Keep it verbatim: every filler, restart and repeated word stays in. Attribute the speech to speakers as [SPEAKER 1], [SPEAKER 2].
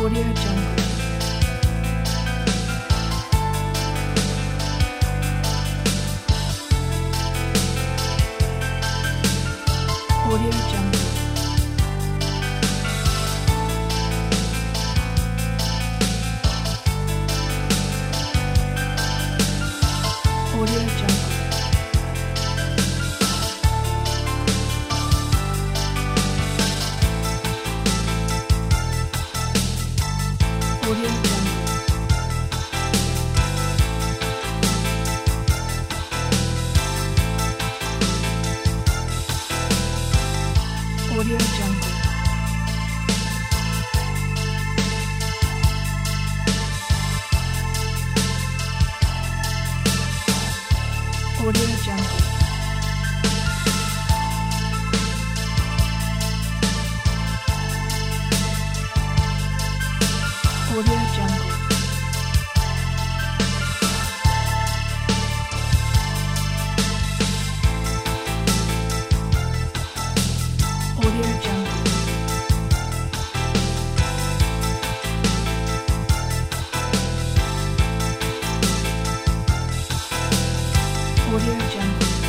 [SPEAKER 1] Audio Jungle. Audio Jungle. Audio Jungle. Audio Jungle. Audio Jungle. Audio Jungle. Audio Jungle. Audio Jungle. Audio Jungle.